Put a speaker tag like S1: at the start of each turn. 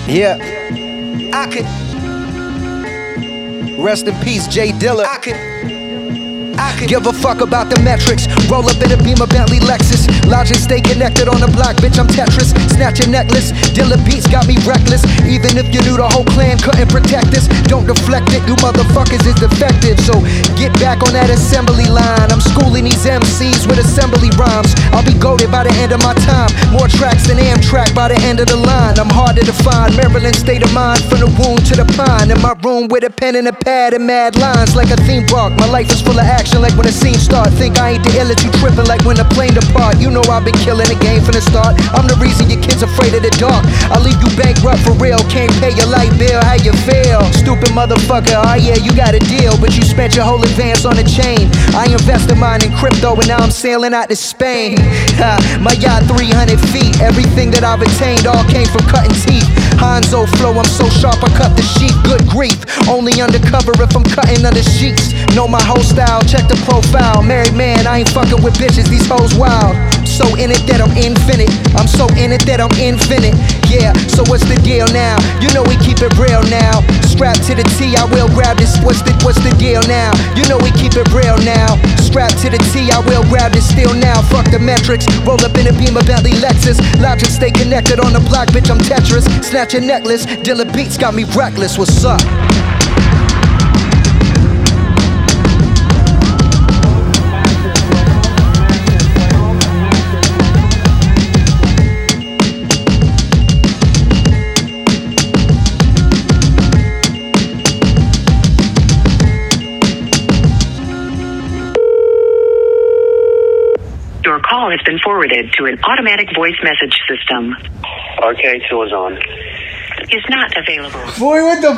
S1: Yeah. I could. Rest in peace, Jay Dilla. I could give a fuck about the metrics. Roll up in a Beamer, Bentley, Lexus. Logic stay connected on the block, bitch, I'm Tetris. Snatch your necklace, Dilla beats got me reckless. Even if you knew the whole clan couldn't protect us, don't deflect it, you motherfuckers is defective. So get back on that assembly line. I'm schooling these MCs with assembly rhymes. I'll be goated by the end of my time. More tracks than Amtrak by the end of the line. I'm harder to find, Maryland state of mind. From the wound to the pine. In my room with a pen and a pad and mad lines like a theme park. My life is full of action like when the scene start. Think I ain't the illest, you tripping like when the plane depart. You know I've been killing the game from the start. I'm the reason your kids afraid of the dark. I leave you bankrupt for real. Can't pay your light bill, how you feel? Stupid motherfucker, oh yeah, you got a deal, but you spent your whole advance on a chain. I invested mine in crypto and now I'm sailing out to Spain. My yacht 300 feet. Everything that I've attained all came from cutting teeth. Hanzo flow, I'm so sharp I cut the sheet. Good grief, only undercover if I'm cutting under sheets. Know my whole style, check the profile. Married man, I ain't fucking with bitches, these hoes wild. So in it that I'm infinite. I'm so in it that I'm infinite. Yeah, so what's the deal now? You know we keep it real now. Strapped to the T, I will grab this. What's the deal now? You know we keep it real now. Strapped to the T, I will grab this steel now. Fuck the metrics, roll up in a Beamer, Bentley, Lexus. Logic stay connected on the block, bitch, I'm Tetris. Snatch your necklace, Dilla beats got me reckless. What's up?
S2: Your call has been forwarded to an automatic voice message system.
S3: RK2 is on.
S2: Is not available.
S1: Boy, what the